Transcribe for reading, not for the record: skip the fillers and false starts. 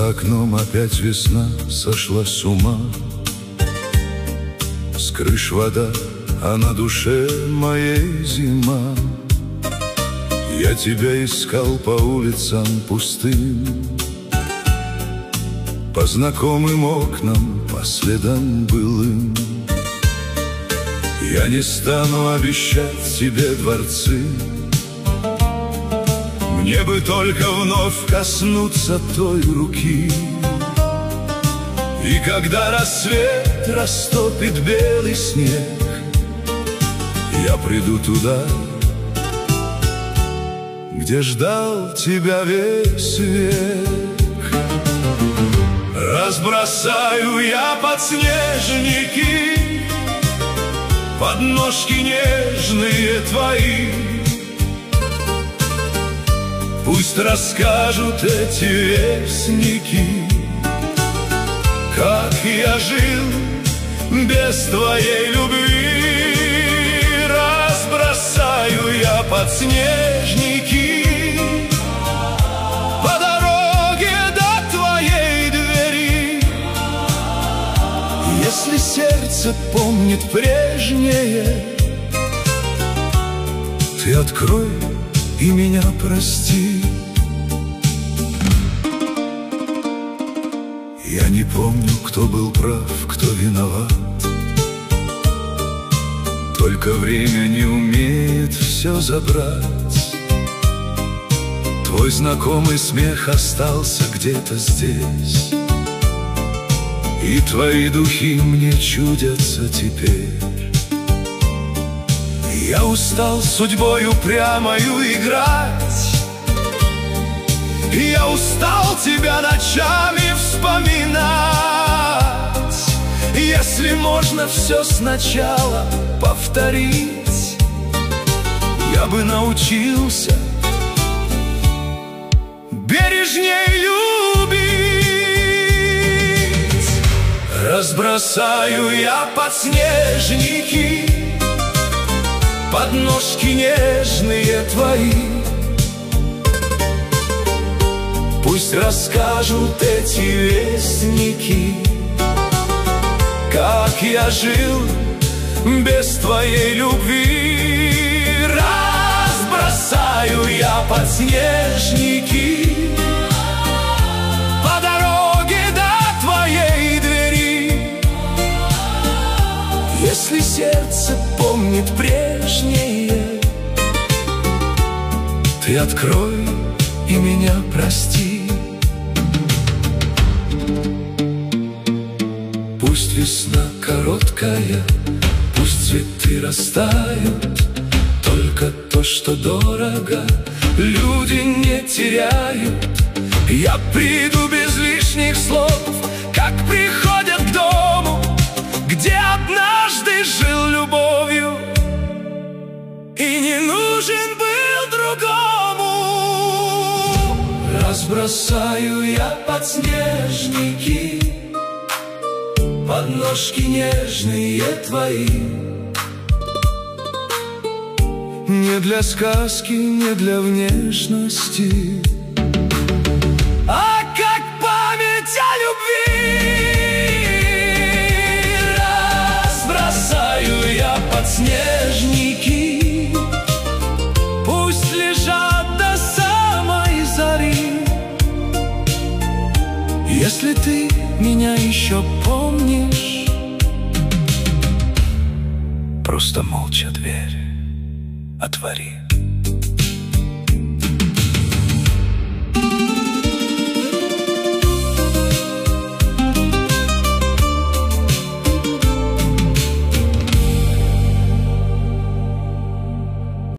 За окном опять весна сошла с ума. С крыш вода, а на душе моей зима. Я тебя искал по улицам пустым, по знакомым окнам, по следам былым. Я не стану обещать тебе дворцы, мне бы только вновь коснуться той руки. И когда рассвет растопит белый снег, я приду туда, где ждал тебя весь век. Разбросаю я подснежники, подножки нежные твои. Пусть расскажут эти вестники, как я жил без твоей любви. Разбросаю я подснежники по дороге до твоей двери. Если сердце помнит прежнее, ты открой и меня прости. Я не помню, кто был прав, кто виноват. Только время не умеет все забрать. Твой знакомый смех остался где-то здесь, и твои духи мне чудятся теперь. Я устал судьбою прямою играть, я устал тебя ночами вспоминать. Если можно все сначала повторить, я бы научился бережней любить. Разбросаю я подснежники, подножки нежные твои. Пусть расскажут эти вестники, как я жил без твоей любви. Разбросаю я подснежники по дороге до твоей двери. Если сердце помнит прежнее, ты открой и меня прости. Пусть весна короткая, пусть цветы растают, только то, что дорого, люди не теряют. Я приду без лишних слов, как приходят к дому, где однажды жил любовью и не нужен был другому. Разбросаю я подснежники, подножки нежные твои. Не для сказки, не для внешности, а как память о любви. Разбросаю я подснежники, пусть лежат до самой зари. Если ты меня еще помнишь, просто молча дверь отвори.